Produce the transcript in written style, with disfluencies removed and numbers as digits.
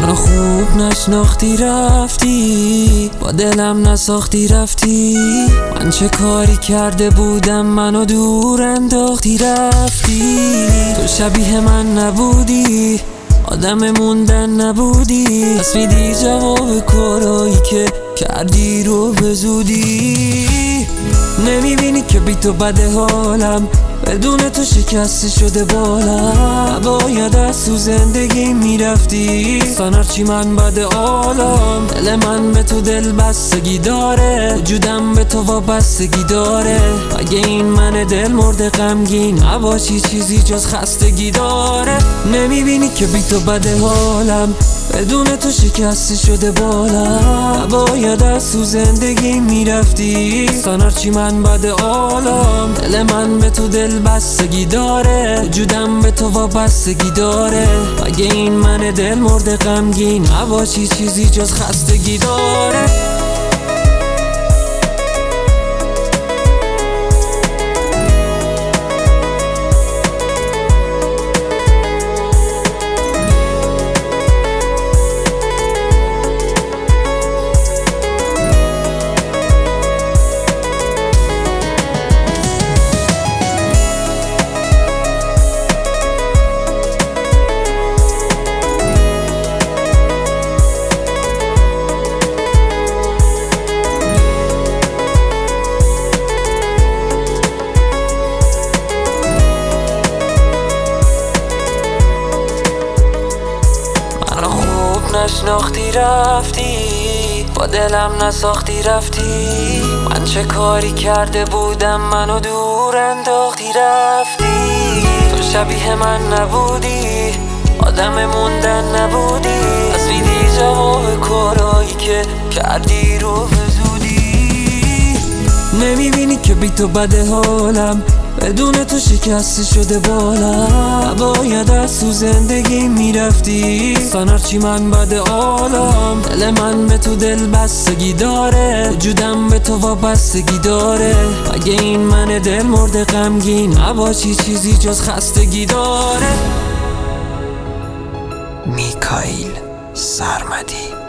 منو خوب نشناختی رفتی، با دلم نساختی رفتی. من چه کاری کرده بودم منو دور انداختی رفتی. تو شبیه من نبودی، آدم موندن نبودی. پس میدی جواب کارایی که کردی رو به زودی. نمیبینی که بی تو بده حالم، بدون تو شکسته شده بالم. باید از تو زندگی میرفتی، هرچی من بده عالم. دل من به تو دل بستگی داره، وجودم به تو وابستگی داره. اگه این من دل مرده غمگین نباشی چیزی جز خستگی داره. نمیبینی که بی تو بده حالم، بدون تو شکسته شده بالم. باید از تو زندگی میرفتی، هرچی من بده عالم. دل من به تو دل بستگی داره، وجودم به تو وابستگی داره. اگه این من دل مرده غمگین نباشی چیزی جز خستگی داره. نشناختی رفتی، با دلم نساختی رفتی. من چه کاری کرده بودم منو دور انداختی رفتی. تو شبیه من نبودی، آدم موندن نبودی. پس میدی جواب کارایی که کردی رو به زودی. نمیبینی که بی تو بده حالم، بدون تو شکسته شده بالم. باید از تو زندگی میرفتی، هرچی من بده عالم. دل من به تو دل بستگی داره، وجودم به تو وابستگی داره. اگه این من دل مرده غمگین نباشی چیزی جز خستگی داره. میکائیل سرمدی.